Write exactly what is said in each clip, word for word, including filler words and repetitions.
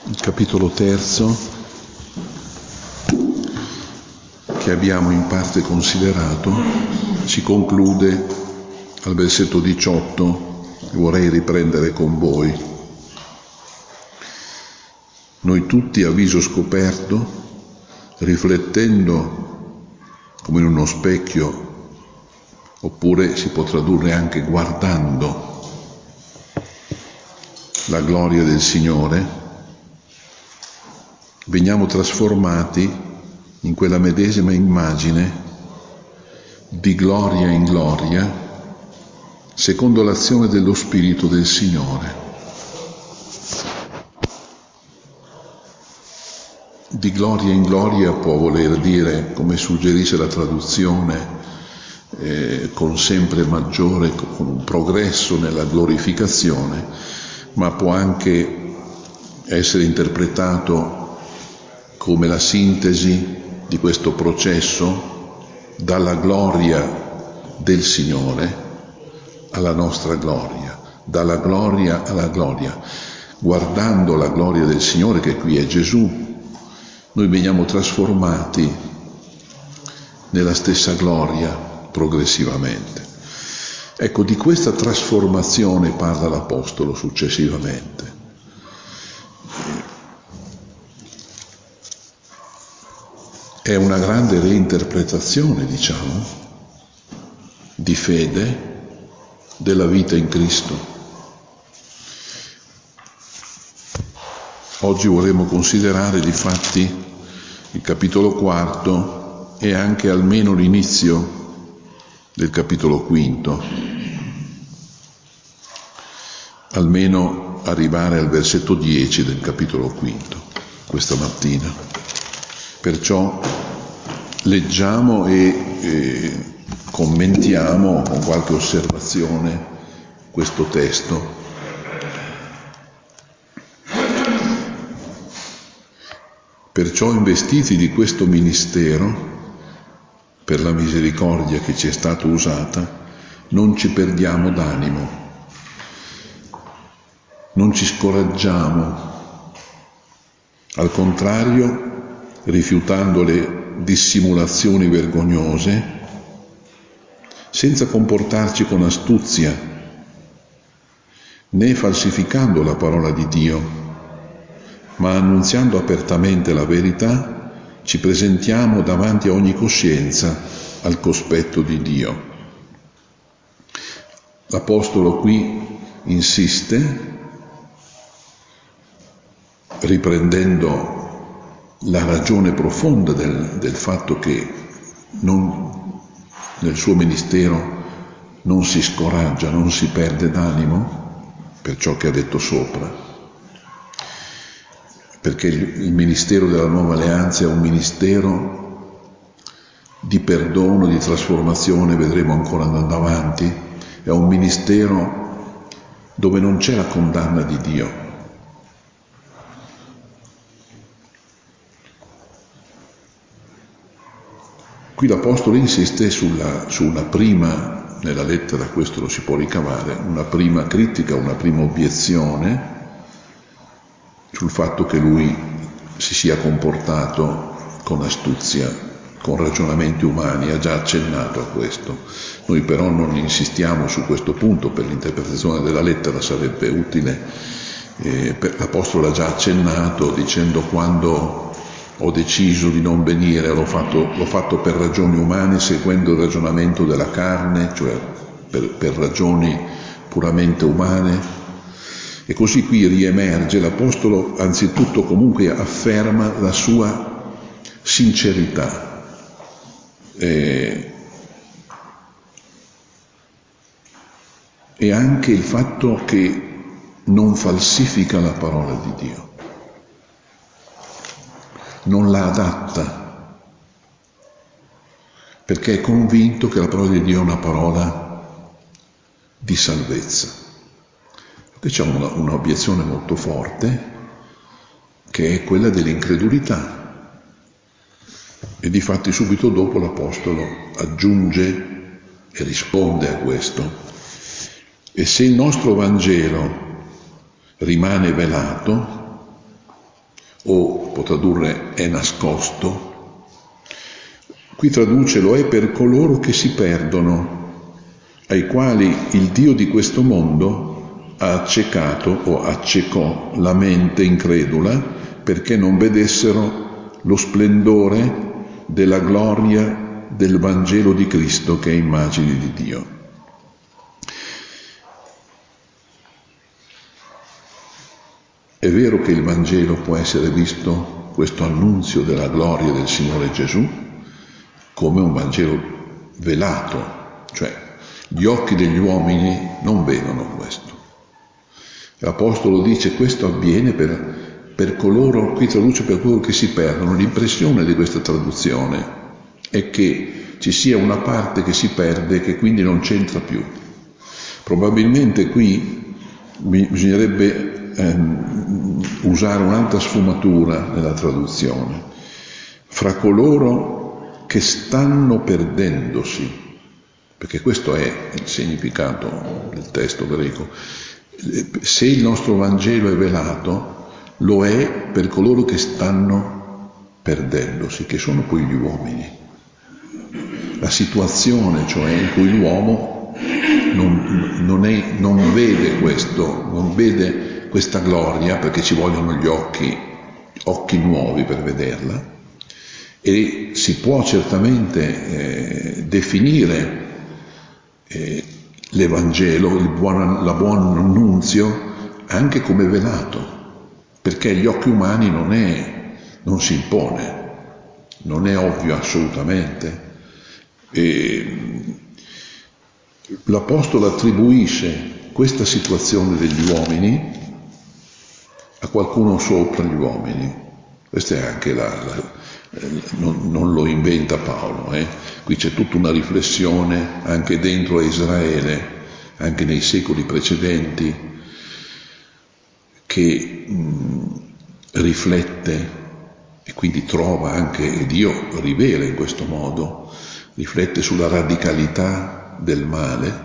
Il capitolo terzo, che abbiamo in parte considerato, si conclude al versetto diciotto, che vorrei riprendere con voi. Noi tutti a viso scoperto, riflettendo come in uno specchio, oppure si può tradurre anche guardando la gloria del Signore, veniamo trasformati in quella medesima immagine di gloria in gloria, secondo l'azione dello Spirito del Signore. Di gloria in gloria può voler dire, come suggerisce la traduzione, eh, con sempre maggiore, con un progresso nella glorificazione, ma può anche essere interpretato come la sintesi di questo processo dalla gloria del Signore alla nostra gloria, dalla gloria alla gloria. Guardando la gloria del Signore, che qui è Gesù, noi veniamo trasformati nella stessa gloria progressivamente. Ecco, di questa trasformazione parla l'Apostolo successivamente. È una grande reinterpretazione, diciamo, di fede della vita in Cristo. Oggi vorremmo considerare difatti il capitolo quarto e anche almeno l'inizio del capitolo quinto, almeno arrivare al versetto dieci del capitolo quinto questa mattina. Perciò leggiamo e eh, commentiamo con qualche osservazione questo testo. Perciò, investiti di questo ministero, per la misericordia che ci è stata usata, non ci perdiamo d'animo, non ci scoraggiamo, al contrario, rifiutando le dissimulazioni vergognose, senza comportarci con astuzia, né falsificando la parola di Dio, ma annunziando apertamente la verità, ci presentiamo davanti a ogni coscienza al cospetto di Dio. L'Apostolo qui insiste, riprendendo la ragione profonda del, del fatto che non, nel suo ministero non si scoraggia, non si perde d'animo per ciò che ha detto sopra, perché il, il ministero della nuova alleanza è un ministero di perdono, di trasformazione, vedremo ancora andando avanti, è un ministero dove non c'è la condanna di Dio. Qui l'Apostolo insiste sulla, su una prima, nella lettera questo lo si può ricavare, una prima critica, una prima obiezione sul fatto che lui si sia comportato con astuzia, con ragionamenti umani, ha già accennato a questo. Noi però non insistiamo su questo punto, per l'interpretazione della lettera sarebbe utile, eh, per, l'Apostolo ha già accennato dicendo: quando ho deciso di non venire, l'ho fatto, l'ho fatto per ragioni umane, seguendo il ragionamento della carne, cioè per, per ragioni puramente umane. E così qui riemerge, l'Apostolo anzitutto comunque afferma la sua sincerità. Eh, e anche il fatto che non falsifica la parola di Dio, non la adatta, perché è convinto che la parola di Dio è una parola di salvezza. Diciamo una, un'obiezione molto forte, che è quella dell'incredulità. E difatti subito dopo l'Apostolo aggiunge e risponde a questo: e se il nostro Vangelo rimane velato, o può tradurre è nascosto. Qui traduce lo è per coloro che si perdono, ai quali il Dio di questo mondo ha accecato o accecò la mente incredula perché non vedessero lo splendore della gloria del Vangelo di Cristo che è immagine di Dio. È vero che il Vangelo può essere visto, questo annunzio della gloria del Signore Gesù, come un Vangelo velato, cioè gli occhi degli uomini non vedono questo. L'Apostolo dice questo avviene per, per coloro, qui traduce per coloro che si perdono. L'impressione di questa traduzione è che ci sia una parte che si perde e che quindi non c'entra più. Probabilmente qui bisognerebbe ehm, usare un'altra sfumatura nella traduzione. Fra coloro che stanno perdendosi, perché questo è il significato del testo greco. Se il nostro Vangelo è velato, lo è per coloro che stanno perdendosi, che sono poi gli uomini. La situazione, cioè, in cui l'uomo non, non, è, non vede questo, non vede questa gloria, perché ci vogliono gli occhi, occhi nuovi per vederla, e si può certamente eh, definire eh, l'Evangelo, il buon, la buon annunzio, anche come velato, perché agli occhi umani non è, non si impone, non è ovvio assolutamente. E l'Apostolo attribuisce questa situazione degli uomini a qualcuno sopra gli uomini. Questa è anche la, la non, non lo inventa Paolo, eh? Qui c'è tutta una riflessione anche dentro a Israele, anche nei secoli precedenti, che mh, riflette e quindi trova anche, e Dio rivela in questo modo, riflette sulla radicalità del male,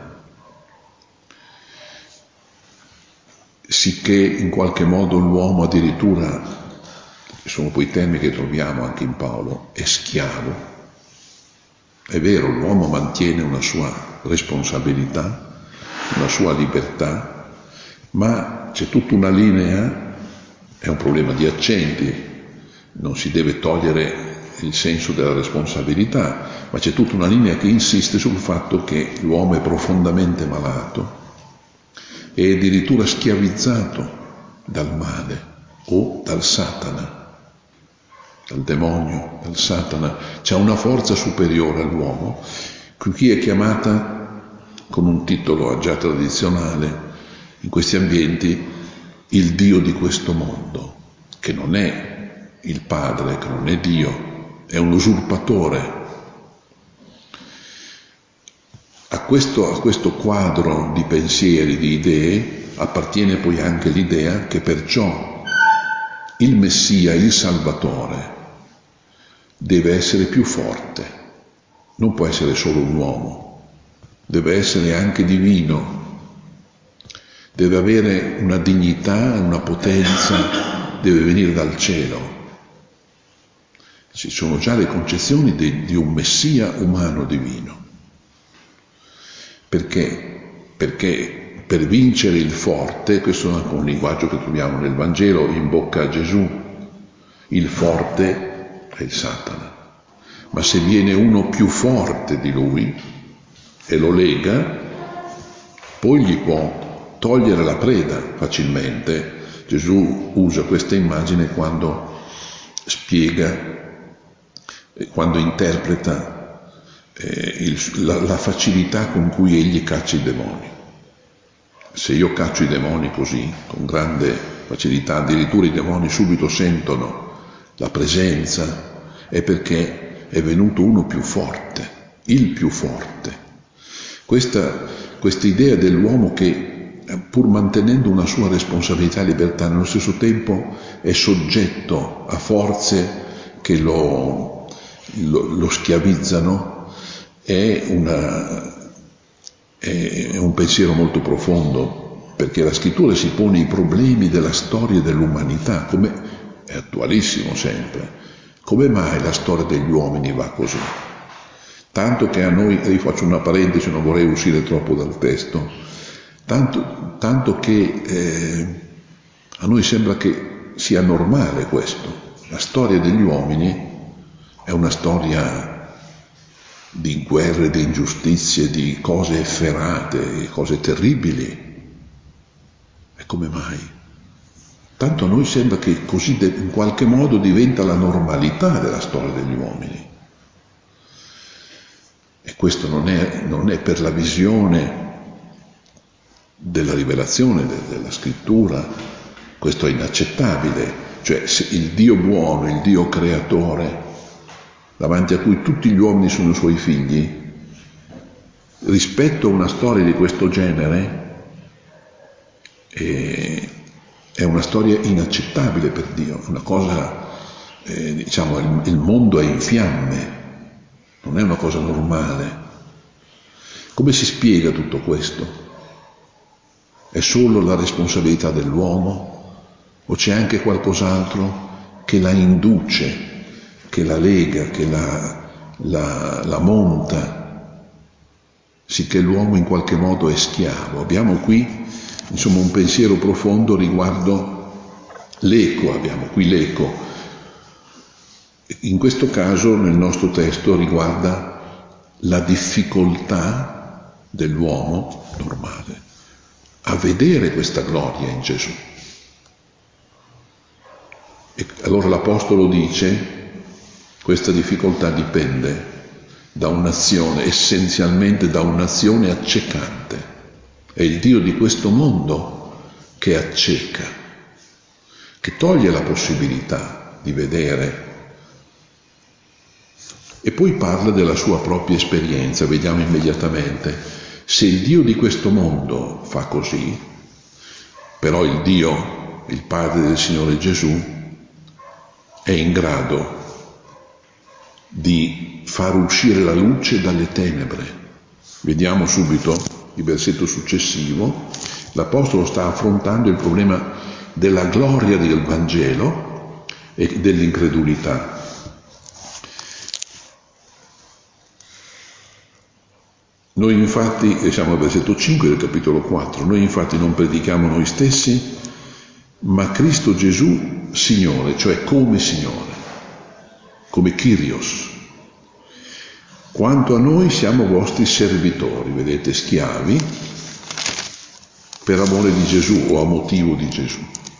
sicché in qualche modo l'uomo addirittura, sono poi temi che troviamo anche in Paolo, è schiavo. È vero, l'uomo mantiene una sua responsabilità, una sua libertà, ma c'è tutta una linea, è un problema di accenti, non si deve togliere il senso della responsabilità, ma c'è tutta una linea che insiste sul fatto che l'uomo è profondamente malato e addirittura schiavizzato dal male o dal Satana, dal demonio, dal Satana. C'è una forza superiore all'uomo, qui è chiamata con un titolo già tradizionale in questi ambienti il Dio di questo mondo, che non è il Padre, che non è Dio, è un usurpatore. A questo, a questo quadro di pensieri, di idee, appartiene poi anche l'idea che perciò il Messia, il Salvatore, deve essere più forte, non può essere solo un uomo, deve essere anche divino, deve avere una dignità, una potenza, deve venire dal cielo. Ci sono già le concezioni di, di un Messia umano divino. Perché? Perché per vincere il forte, questo è anche un linguaggio che troviamo nel Vangelo, in bocca a Gesù, il forte è il Satana. Ma se viene uno più forte di lui e lo lega, poi gli può togliere la preda facilmente. Gesù usa questa immagine quando spiega, quando interpreta eh, il, la, la facilità con cui egli caccia i demoni. Se io caccio i demoni così, con grande facilità, addirittura i demoni subito sentono la presenza, è perché è venuto uno più forte, il più forte. Questa, questa idea dell'uomo che, pur mantenendo una sua responsabilità e libertà, nello stesso tempo è soggetto a forze che lo, lo, lo schiavizzano, è, una, è un pensiero molto profondo, perché la scrittura si pone i problemi della storia dell'umanità, come è attualissimo sempre. Come mai la storia degli uomini va così? Tanto che a noi, e io faccio una parentesi, non vorrei uscire troppo dal testo, tanto, tanto che eh, a noi sembra che sia normale questo. La storia degli uomini è una storia di guerre, di ingiustizie, di cose efferate, di cose terribili. E come mai? Tanto a noi sembra che così in qualche modo diventa la normalità della storia degli uomini. E questo non è, non è per la visione della rivelazione, de, della scrittura, questo è inaccettabile. Cioè se il Dio buono, il Dio creatore, davanti a cui tutti gli uomini sono suoi figli, rispetto a una storia di questo genere, eh, è una storia inaccettabile per Dio, una cosa, eh, diciamo, il, il mondo è in fiamme, non è una cosa normale. Come si spiega tutto questo? È solo la responsabilità dell'uomo o c'è anche qualcos'altro che la induce, che la lega, che la, la, la monta, sicché l'uomo in qualche modo è schiavo? Abbiamo qui, insomma, un pensiero profondo riguardo l'eco, abbiamo qui l'eco. In questo caso, nel nostro testo, riguarda la difficoltà dell'uomo normale a vedere questa gloria in Gesù. E allora l'Apostolo dice, questa difficoltà dipende da un'azione, essenzialmente da un'azione accecante. È il Dio di questo mondo che acceca, che toglie la possibilità di vedere. E poi parla della sua propria esperienza, vediamo immediatamente. Se il Dio di questo mondo fa così, però il Dio, il Padre del Signore Gesù, è in grado di far uscire la luce dalle tenebre. Vediamo subito il versetto successivo. L'Apostolo sta affrontando il problema della gloria del Vangelo e dell'incredulità. Noi infatti, siamo al versetto cinque del capitolo quattro, noi infatti non predichiamo noi stessi, ma Cristo Gesù Signore, cioè come Signore, come Kyrios. Quanto a noi siamo vostri servitori, vedete, schiavi, per amore di Gesù o a motivo di Gesù.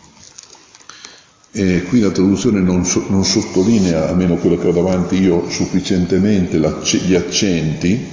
E qui la traduzione non, so, non sottolinea, almeno quello che ho davanti io, sufficientemente gli accenti,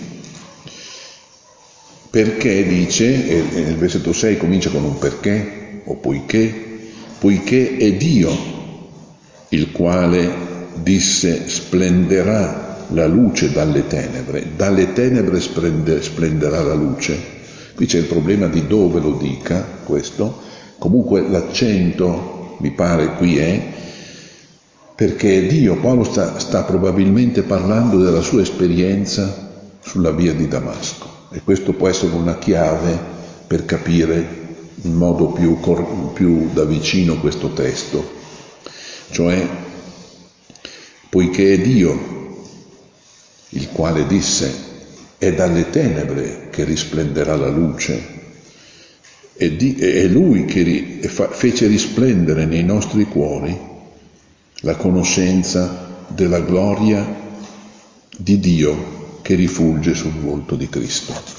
perché dice, e nel versetto sei comincia con un perché, o poiché, poiché è Dio il quale disse splenderà la luce dalle tenebre, dalle tenebre splende, splenderà la luce. Qui c'è il problema di dove lo dica questo, comunque l'accento mi pare qui è perché Dio, Paolo sta, sta probabilmente parlando della sua esperienza sulla via di Damasco e questo può essere una chiave per capire in modo più, più da vicino questo testo, cioè poiché è Dio il quale disse è dalle tenebre che risplenderà la luce, è, di, è Lui che ri, fa, fece risplendere nei nostri cuori la conoscenza della gloria di Dio che rifulge sul volto di Cristo.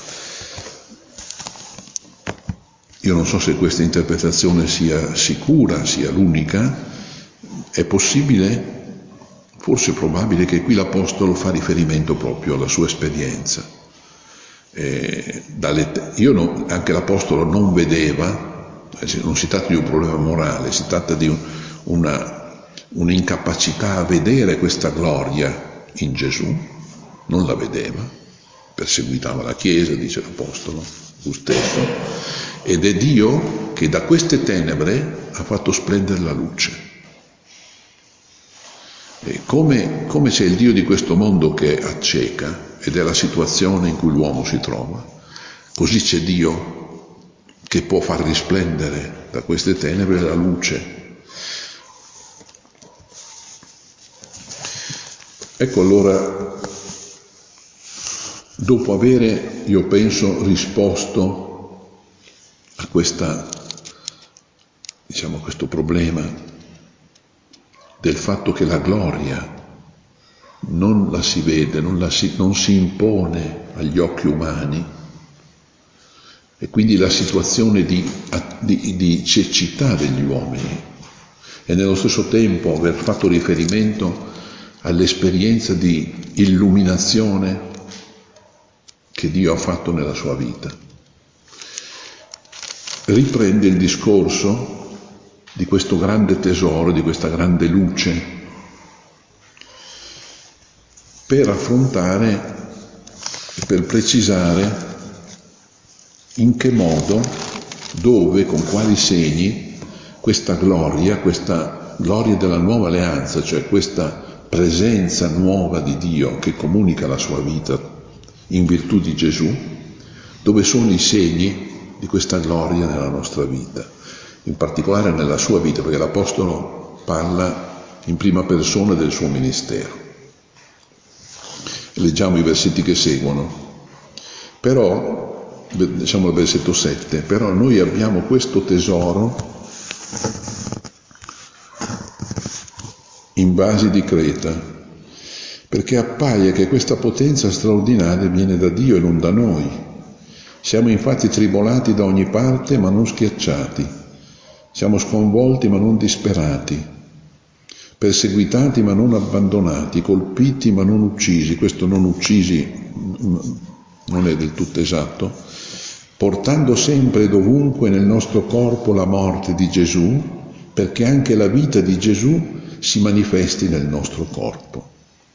Io non so se questa interpretazione sia sicura, sia l'unica. È possibile, forse probabile, che qui l'Apostolo fa riferimento proprio alla sua esperienza. Eh, dalle, io non, anche l'Apostolo non vedeva, non si tratta di un problema morale, si tratta di un, una, un'incapacità a vedere questa gloria in Gesù, non la vedeva, perseguitava la Chiesa, dice l'Apostolo, lui stesso. Ed è Dio che da queste tenebre ha fatto splendere la luce. E come, come c'è il Dio di questo mondo che acceca, ed è la situazione in cui l'uomo si trova, così c'è Dio che può far risplendere da queste tenebre la luce. Ecco allora, dopo avere, io penso, risposto a questa, diciamo, questo problema del fatto che la gloria non la si vede, non, la si, non si impone agli occhi umani, e quindi la situazione di, di, di cecità degli uomini, e nello stesso tempo aver fatto riferimento all'esperienza di illuminazione che Dio ha fatto nella sua vita, riprende il discorso di questo grande tesoro, di questa grande luce, per affrontare e per precisare in che modo, dove, con quali segni questa gloria, questa gloria della nuova alleanza, cioè questa presenza nuova di Dio che comunica la sua vita in virtù di Gesù, dove sono i segni di questa gloria nella nostra vita, in particolare nella sua vita, perché l'Apostolo parla in prima persona del suo ministero. Leggiamo i versetti che seguono. Però, diciamo il versetto sette, però noi abbiamo questo tesoro in vasi di creta, perché appaia che questa potenza straordinaria viene da Dio e non da noi. Siamo infatti tribolati da ogni parte, ma non schiacciati. Siamo sconvolti, ma non disperati. Perseguitati, ma non abbandonati. Colpiti, ma non uccisi. Questo non uccisi non è del tutto esatto. Portando sempre e dovunque nel nostro corpo la morte di Gesù, perché anche la vita di Gesù si manifesti nel nostro corpo.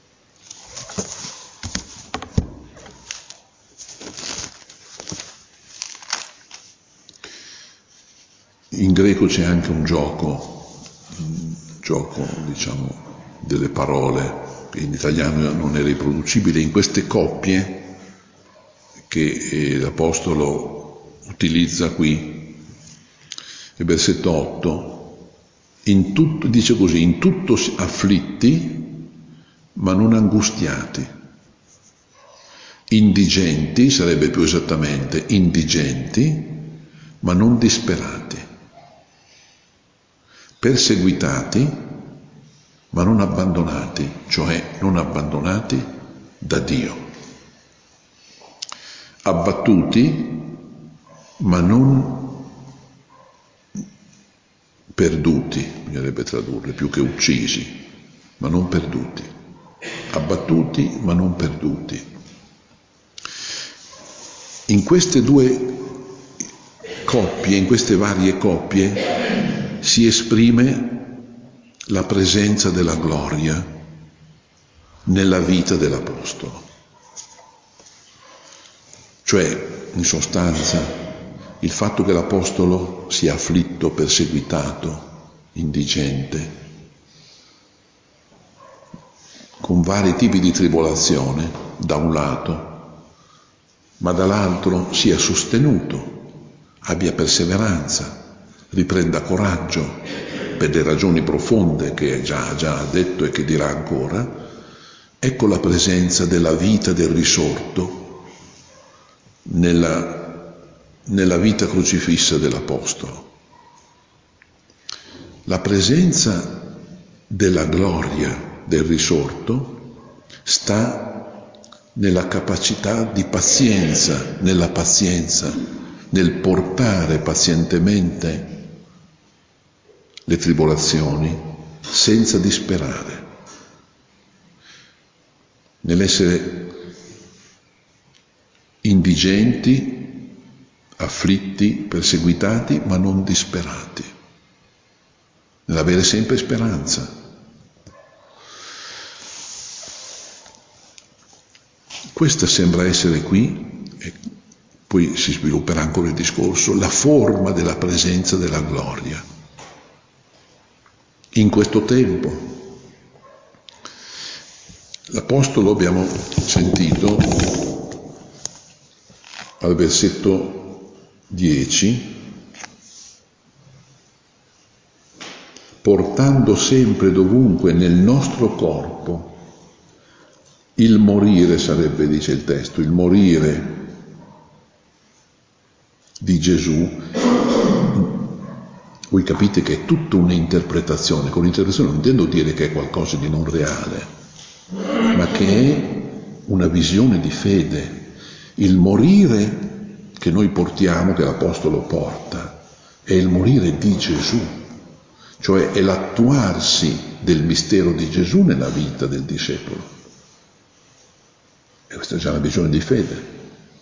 In greco c'è anche un gioco, un gioco, diciamo, delle parole, che in italiano non è riproducibile, in queste coppie che eh, l'Apostolo utilizza qui, il versetto otto, in tutto, dice così, in tutto afflitti, ma non angustiati, indigenti, sarebbe più esattamente, indigenti, ma non disperati, perseguitati, ma non abbandonati, cioè non abbandonati da Dio, abbattuti, ma non perduti, bisognerebbe tradurre, più che uccisi, ma non perduti, abbattuti, ma non perduti. In queste due coppie, in queste varie coppie, si esprime la presenza della gloria nella vita dell'Apostolo. Cioè, in sostanza, il fatto che l'Apostolo sia afflitto, perseguitato, indigente, con vari tipi di tribolazione, da un lato, ma dall'altro sia sostenuto, abbia perseveranza, riprenda coraggio per le ragioni profonde che già, già ha detto e che dirà ancora. Ecco la presenza della vita del risorto nella, nella vita crocifissa dell'Apostolo. La presenza della gloria del risorto sta nella capacità di pazienza, nella pazienza, nel portare pazientemente le tribolazioni senza disperare, nell'essere indigenti, afflitti, perseguitati, ma non disperati, nell'avere sempre speranza. Questa sembra essere qui, e poi si svilupperà ancora il discorso, la forma della presenza della gloria in questo tempo. L'Apostolo, abbiamo sentito al versetto dieci, portando sempre dovunque nel nostro corpo il morire sarebbe, dice il testo, il morire di Gesù. Voi capite che è tutta un'interpretazione. Con l'interpretazione non intendo dire che è qualcosa di non reale, ma che è una visione di fede. Il morire che noi portiamo, che l'Apostolo porta, è il morire di Gesù, cioè è l'attuarsi del mistero di Gesù nella vita del discepolo. E questa è già una visione di fede.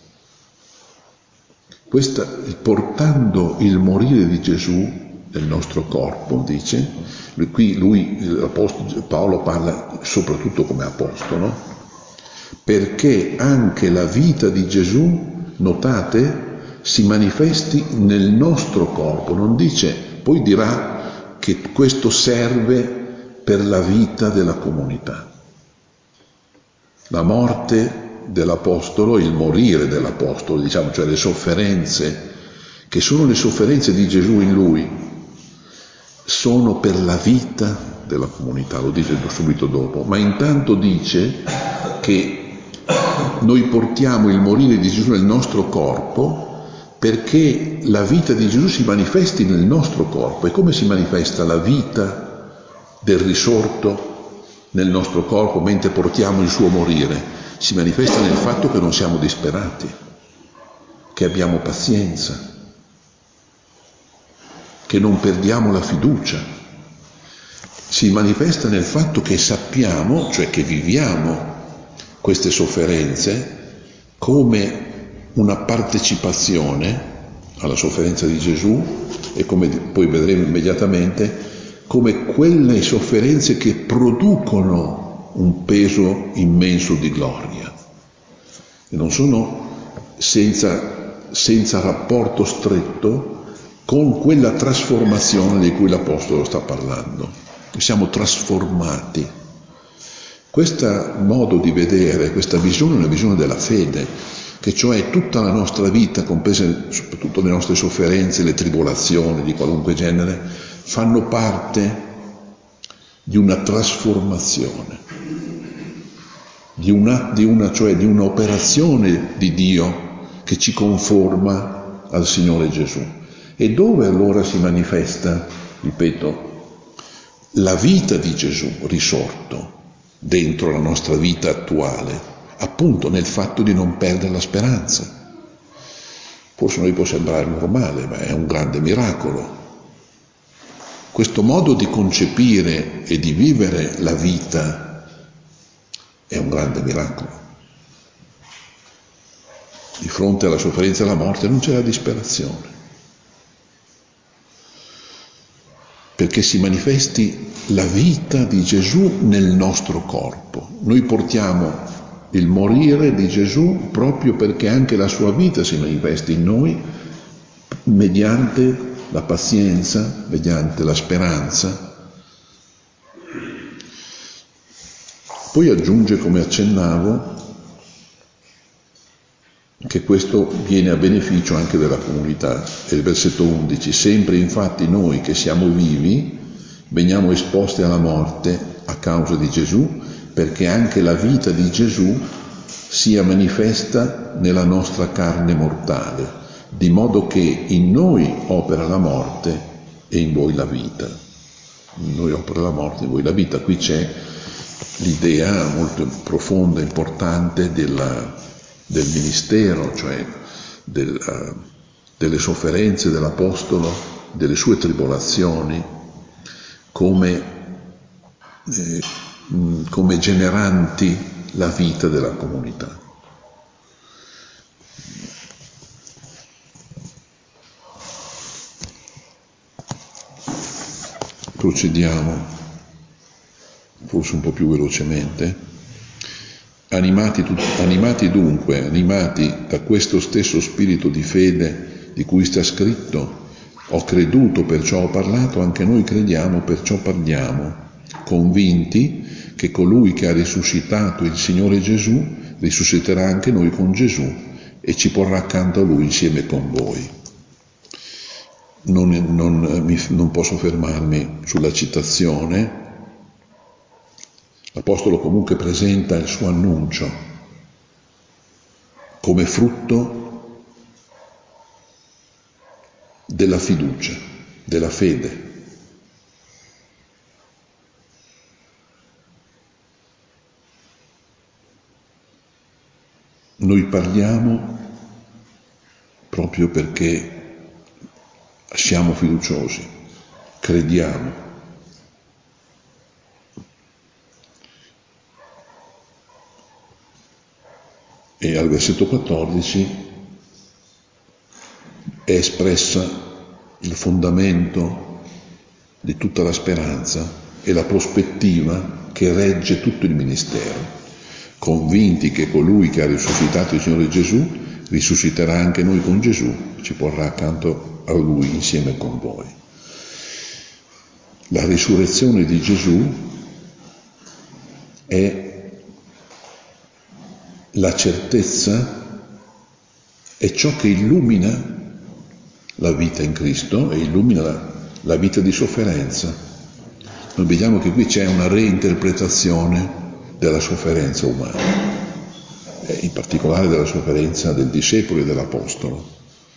Questa, portando il morire di Gesù nel nostro corpo, dice, lui, qui lui, Paolo parla soprattutto come apostolo, perché anche la vita di Gesù, notate, si manifesti nel nostro corpo. Non dice, poi dirà che questo serve per la vita della comunità. La morte dell'apostolo, il morire dell'apostolo, diciamo, cioè le sofferenze, che sono le sofferenze di Gesù in lui, sono per la vita della comunità, lo dice subito dopo, ma intanto dice che noi portiamo il morire di Gesù nel nostro corpo perché la vita di Gesù si manifesti nel nostro corpo. E come si manifesta la vita del risorto nel nostro corpo mentre portiamo il suo morire? Si manifesta nel fatto che non siamo disperati, che abbiamo pazienza, che non perdiamo la fiducia. Si manifesta nel fatto che sappiamo, cioè che viviamo queste sofferenze come una partecipazione alla sofferenza di Gesù e, come poi vedremo immediatamente, come quelle sofferenze che producono un peso immenso di gloria e non sono senza, senza rapporto stretto con quella trasformazione di cui l'Apostolo sta parlando. Siamo trasformati. Questo modo di vedere, questa visione è una visione della fede, che cioè tutta la nostra vita, comprese soprattutto le nostre sofferenze, le tribolazioni di qualunque genere, fanno parte di una trasformazione, di una, di una, cioè di un'operazione di Dio che ci conforma al Signore Gesù. E dove allora si manifesta, ripeto, la vita di Gesù risorto dentro la nostra vita attuale? Appunto nel fatto di non perdere la speranza. Forse a noi può sembrare normale, ma è un grande miracolo. Questo modo di concepire e di vivere la vita è un grande miracolo. Di fronte alla sofferenza e alla morte non c'è la disperazione, perché si manifesti la vita di Gesù nel nostro corpo. Noi portiamo il morire di Gesù proprio perché anche la sua vita si manifesti in noi mediante la pazienza, mediante la speranza. Poi aggiunge, come accennavo, che questo viene a beneficio anche della comunità. È il versetto undici: sempre infatti noi che siamo vivi veniamo esposti alla morte a causa di Gesù, perché anche la vita di Gesù sia manifesta nella nostra carne mortale, di modo che in noi opera la morte e in voi la vita. In noi opera la morte e in voi la vita. Qui c'è l'idea molto profonda e importante della, del ministero, cioè del, delle sofferenze dell'Apostolo, delle sue tribolazioni, come, eh, come generanti la vita della comunità. Procediamo, forse un po' più velocemente. Animati, animati dunque, animati da questo stesso spirito di fede di cui sta scritto: ho creduto, perciò ho parlato, anche noi crediamo, perciò parliamo, convinti che colui che ha risuscitato il Signore Gesù risusciterà anche noi con Gesù e ci porrà accanto a Lui insieme con voi. Non, non, mi, non posso fermarmi sulla citazione. L'Apostolo comunque presenta il suo annuncio come frutto della fiducia, della fede. Noi parliamo proprio perché siamo fiduciosi, crediamo. E al versetto quattordici è espressa il fondamento di tutta la speranza e la prospettiva che regge tutto il ministero, convinti che colui che ha risuscitato il Signore Gesù risusciterà anche noi con Gesù, ci porrà accanto a Lui insieme con voi. La risurrezione di Gesù è la certezza, è ciò che illumina la vita in Cristo e illumina la, la vita di sofferenza. Noi vediamo che qui c'è una reinterpretazione della sofferenza umana, e in particolare della sofferenza del discepolo e dell'apostolo.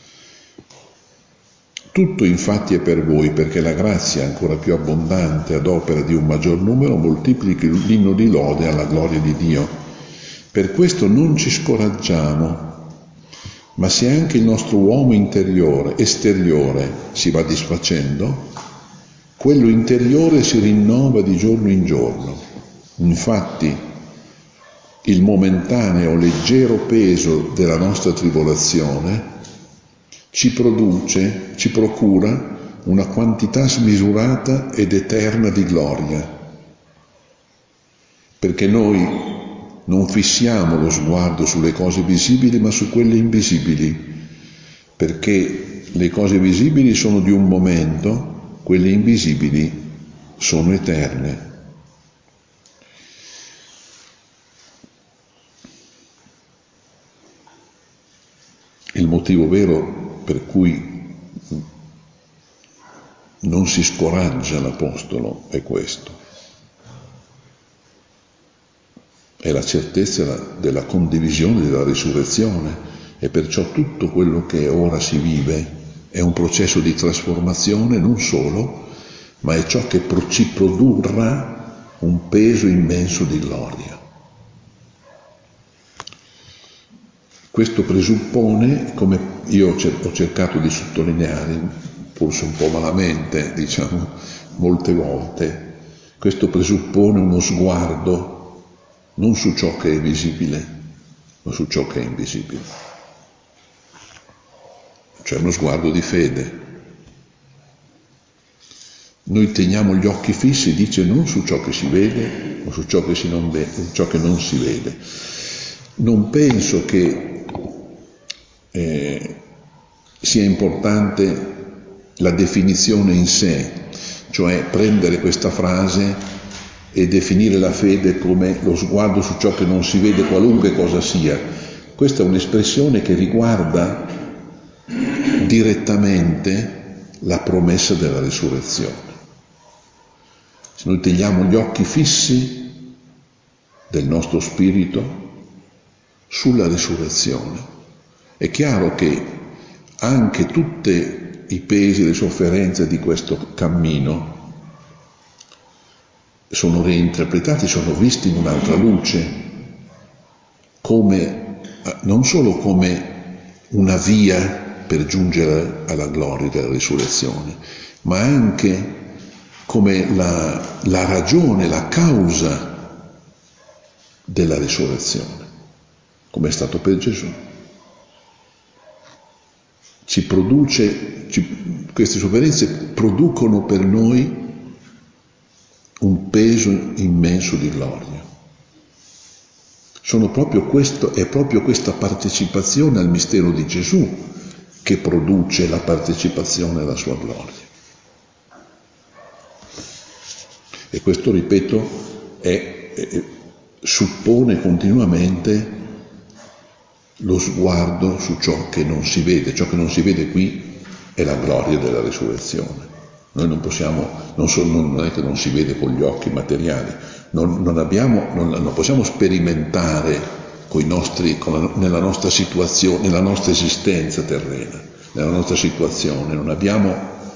Tutto infatti è per voi, perché la grazia ancora più abbondante ad opera di un maggior numero moltiplichi l'inno di lode alla gloria di Dio. Per questo non ci scoraggiamo, ma se anche il nostro uomo interiore, esteriore, si va disfacendo, quello interiore si rinnova di giorno in giorno. Infatti, il momentaneo leggero peso della nostra tribolazione ci produce, ci procura una quantità smisurata ed eterna di gloria, perché noi non fissiamo lo sguardo sulle cose visibili, ma su quelle invisibili, perché le cose visibili sono di un momento, quelle invisibili sono eterne. Il motivo vero per cui non si scoraggia l'Apostolo è questo. È la certezza della condivisione della risurrezione, e perciò tutto quello che ora si vive è un processo di trasformazione non solo, ma è ciò che ci produrrà un peso immenso di gloria. Questo presuppone, come io ho cercato di sottolineare, forse un po' malamente, diciamo, molte volte, questo presuppone uno sguardo non su ciò che è visibile, ma su ciò che è invisibile. Cioè uno sguardo di fede. Noi teniamo gli occhi fissi, dice, non su ciò che si vede, ma su ciò che, si non, vede, ciò che non si vede. Non penso che eh, sia importante la definizione in sé, cioè prendere questa frase e definire la fede come lo sguardo su ciò che non si vede, qualunque cosa sia. Questa è un'espressione che riguarda direttamente la promessa della risurrezione. Se noi teniamo gli occhi fissi del nostro spirito sulla risurrezione, è chiaro che anche tutti i pesi e le sofferenze di questo cammino sono reinterpretati, sono visti in un'altra luce, come, non solo come una via per giungere alla gloria della risurrezione, ma anche come la, la ragione, la causa della risurrezione, come è stato per Gesù. Ci produce, ci, queste sofferenze producono per noi un peso immenso di gloria. Sono proprio questo, è proprio questa partecipazione al mistero di Gesù che produce la partecipazione alla sua gloria. E questo, ripeto, è, è, suppone continuamente lo sguardo su ciò che non si vede. Ciò che non si vede qui è la gloria della risurrezione. Noi non possiamo, non, so, non è che non si vede con gli occhi materiali, non, non, abbiamo, non, non possiamo sperimentare coi nostri, con la, nella nostra situazione, nella nostra esistenza terrena, nella nostra situazione, non abbiamo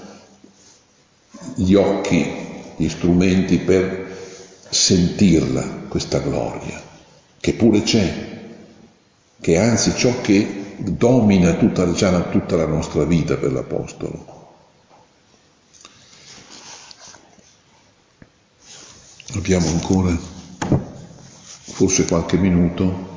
gli occhi, gli strumenti per sentirla, questa gloria, che pure c'è, che è anzi ciò che domina tutta, già tutta la nostra vita per l'Apostolo. Abbiamo ancora forse qualche minuto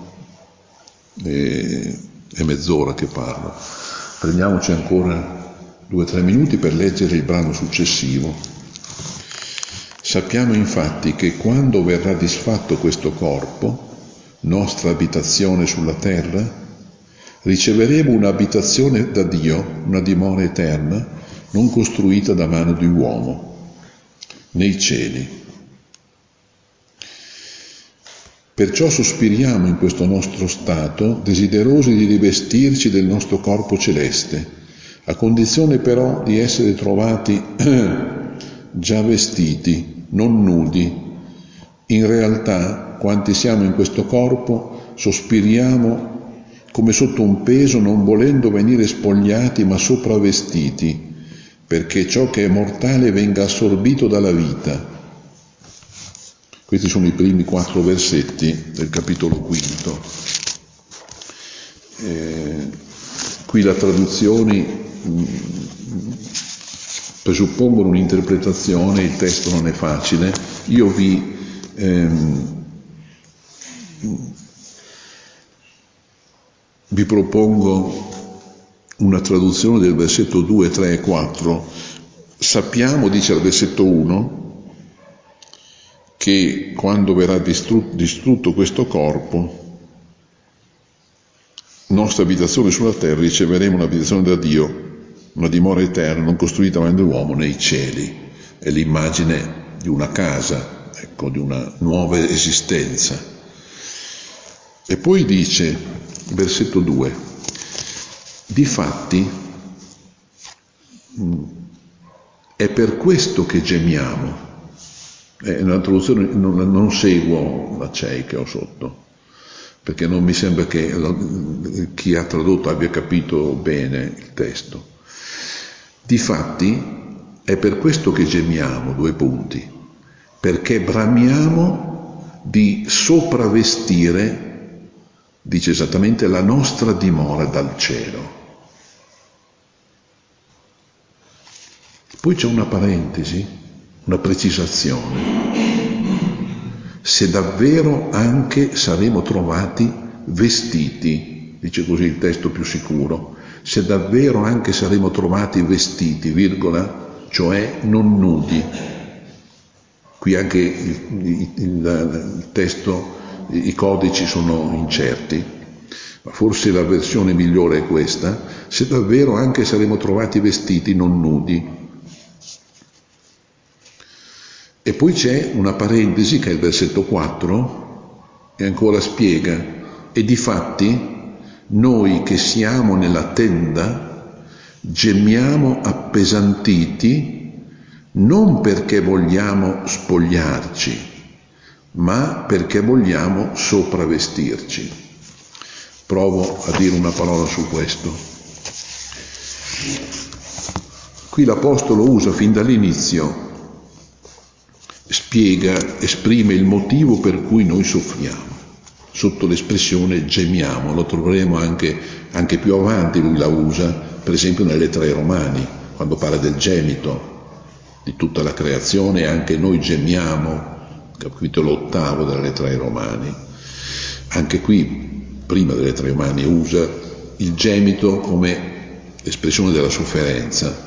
e, e mezz'ora che parlo. Prendiamoci ancora due o tre minuti per leggere il brano successivo. Sappiamo infatti che quando verrà disfatto questo corpo, nostra abitazione sulla terra, riceveremo un'abitazione da Dio, una dimora eterna, non costruita da mano di uomo, nei cieli. Perciò sospiriamo in questo nostro stato, desiderosi di rivestirci del nostro corpo celeste, a condizione però di essere trovati già vestiti, non nudi. In realtà, quanti siamo in questo corpo, sospiriamo come sotto un peso, non volendo venire spogliati, ma sopravvestiti, perché ciò che è mortale venga assorbito dalla vita. Questi sono i primi quattro versetti del capitolo quinto. Eh, qui le traduzioni mh, presuppongono un'interpretazione, il testo non è facile. Io vi ehm, vi propongo una traduzione del versetto due, tre e quattro. Sappiamo, dice al versetto uno, che quando verrà distrutto, distrutto questo corpo, nostra abitazione sulla terra, riceveremo un'abitazione da Dio, una dimora eterna, non costruita da uomo, nei cieli. È l'immagine di una casa, ecco, di una nuova esistenza. E poi dice, versetto due, difatti è per questo che gemiamo. Eh, nella traduzione non, non seguo la C E I che ho sotto, perché non mi sembra che la, chi ha tradotto abbia capito bene il testo. Difatti è per questo che gemiamo, due punti, perché bramiamo di sopravvestire, dice esattamente, la nostra dimora dal cielo. Poi c'è una parentesi, una precisazione. Se davvero anche saremo trovati vestiti, dice così il testo più sicuro, se davvero anche saremo trovati vestiti, virgola, cioè non nudi. Qui anche il, il, il testo, i codici sono incerti, ma forse la versione migliore è questa, se davvero anche saremo trovati vestiti, non nudi. E poi c'è una parentesi che è il versetto quattro e ancora spiega, e difatti noi che siamo nella tenda gemiamo appesantiti non perché vogliamo spogliarci, ma perché vogliamo sopravvestirci. Provo a dire una parola su questo. Qui l'Apostolo usa fin dall'inizio, spiega, esprime il motivo per cui noi soffriamo, sotto l'espressione gemiamo. Lo troveremo anche, anche più avanti, lui la usa, per esempio nelle lettere ai Romani, quando parla del gemito, di tutta la creazione, anche noi gemiamo, capitolo ottavo della lettera ai Romani. Anche qui, prima delle lettere ai Romani, usa il gemito come espressione della sofferenza.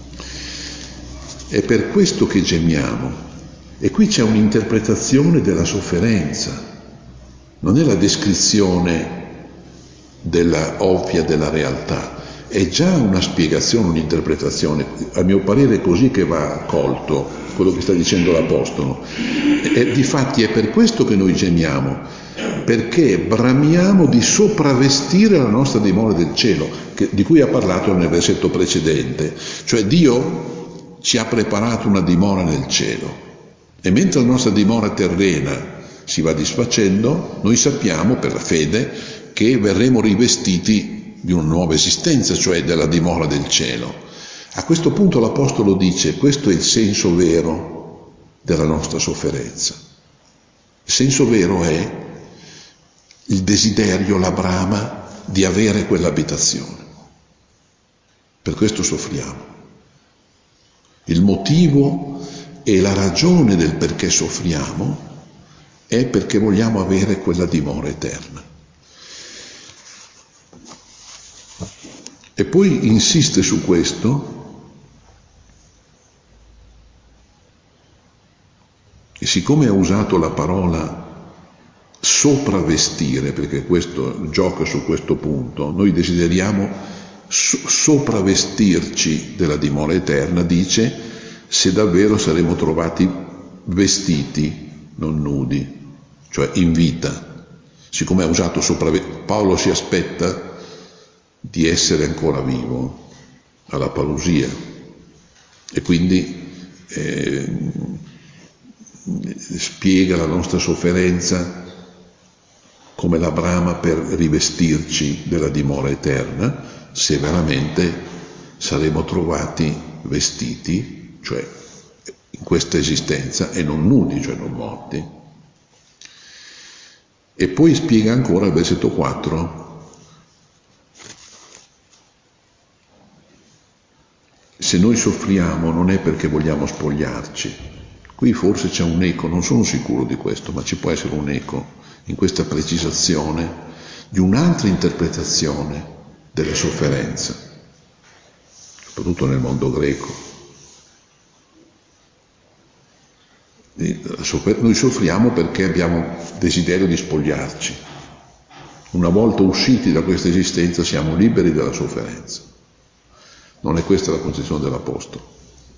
È per questo che gemiamo. E qui c'è un'interpretazione della sofferenza, non è la descrizione della ovvia della realtà, è già una spiegazione, un'interpretazione. A mio parere è così che va colto quello che sta dicendo l'Apostolo. E difatti è per questo che noi gemiamo, perché bramiamo di sopravvestire la nostra dimora del cielo, che, di cui ha parlato nel versetto precedente. Cioè Dio ci ha preparato una dimora nel cielo. E mentre la nostra dimora terrena si va disfacendo, noi sappiamo per la fede che verremo rivestiti di una nuova esistenza, cioè della dimora del cielo. A questo punto l'Apostolo dice: questo è il senso vero della nostra sofferenza. Il senso vero è il desiderio, la brama di avere quell'abitazione. Per questo soffriamo. Il motivo e la ragione del perché soffriamo è perché vogliamo avere quella dimora eterna. E poi insiste su questo, e siccome ha usato la parola sopravvestire, perché questo gioca su questo punto, noi desideriamo so- sopravvestirci della dimora eterna, dice: se davvero saremo trovati vestiti, non nudi, cioè in vita. Siccome ha usato sopravvestire, Paolo si aspetta di essere ancora vivo alla parousia, e quindi eh, spiega la nostra sofferenza come la brama per rivestirci della dimora eterna, se veramente saremo trovati vestiti, cioè in questa esistenza, e non nudi, cioè non morti. E poi spiega ancora il versetto quattro: se noi soffriamo non è perché vogliamo spogliarci. Qui forse c'è un eco, non sono sicuro di questo, ma ci può essere un eco in questa precisazione di un'altra interpretazione della sofferenza, soprattutto nel mondo greco. Noi soffriamo perché abbiamo desiderio di spogliarci. Una volta usciti da questa esistenza siamo liberi dalla sofferenza. Non è questa la concezione dell'Apostolo.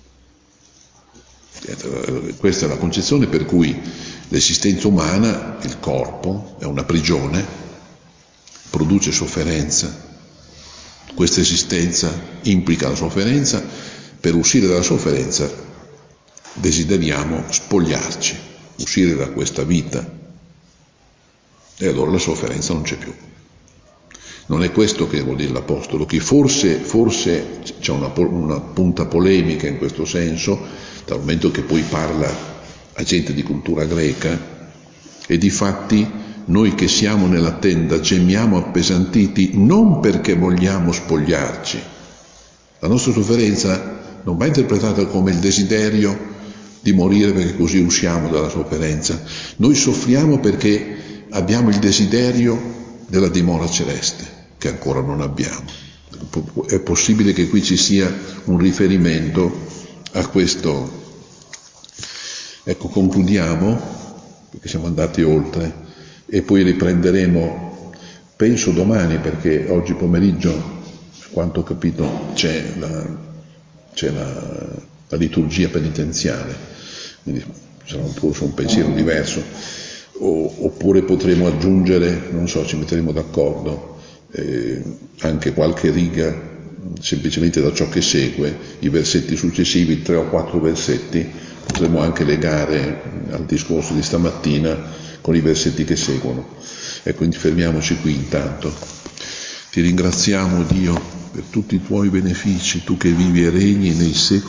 Questa è la concezione per cui l'esistenza umana, il corpo, è una prigione, produce sofferenza. Questa esistenza implica la sofferenza. Per uscire dalla sofferenza desideriamo spogliarci, uscire da questa vita, e allora la sofferenza non c'è più. Non è questo che vuol dire l'Apostolo, che forse, forse c'è una, una punta polemica in questo senso, dal momento che poi parla a gente di cultura greca, e difatti noi che siamo nella tenda gemiamo appesantiti non perché vogliamo spogliarci. La nostra sofferenza non va interpretata come il desiderio di morire perché così usciamo dalla sofferenza. Noi soffriamo perché abbiamo il desiderio della dimora celeste, che ancora non abbiamo. È possibile che qui ci sia un riferimento a questo. Ecco, concludiamo, perché siamo andati oltre, e poi riprenderemo, penso domani, perché oggi pomeriggio, a quanto ho capito, c'è la, c'è la, la liturgia penitenziale, quindi sarà un, forse un pensiero diverso, o, oppure potremo aggiungere, non so, ci metteremo d'accordo, eh, anche qualche riga semplicemente da ciò che segue, i versetti successivi, tre o quattro versetti, potremo anche legare al discorso di stamattina con i versetti che seguono. Ecco, fermiamoci qui intanto. Ti ringraziamo, Dio, per tutti i tuoi benefici, tu che vivi e regni nei secoli